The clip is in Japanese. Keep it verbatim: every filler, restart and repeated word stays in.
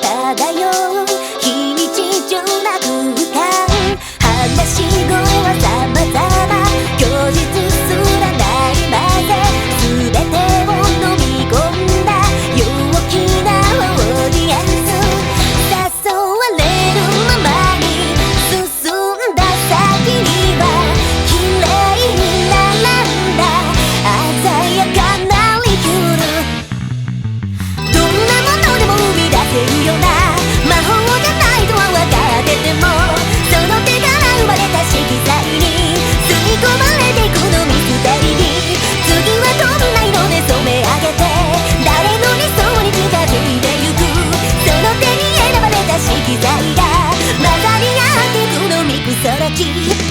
漂う非日常な空間、話し声は様々、虚実すらないまぜ、全てを飲み込んだ陽気なオーディエンス、誘われるままに進んだ先には綺麗に並んだ鮮やかなリキュール、どんなものでも生み出せるような魔法じゃないとは分かってても、その手から生まれた色彩に吸い込まれていくのミステリー、次はどんな色で染め上げて誰の理想に近づいてゆく、その手に選ばれた色彩が混ざり合っていくのミクソロジー。